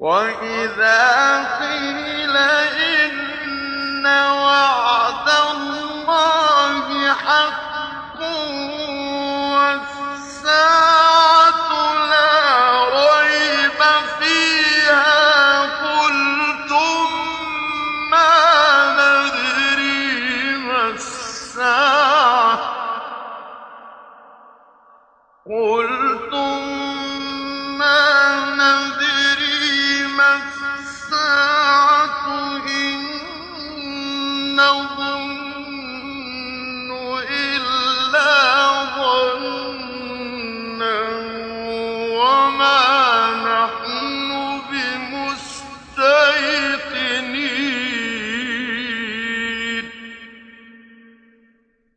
وَإِذَا قِيلَ إِنَّ وَعْدَ اللَّهِ حَقٌّ وَالسَّاعَةُ لَا رَيْبَ فِيهَا قُلْتُم مَّا نَدْرِي مَا السَّاعَةُ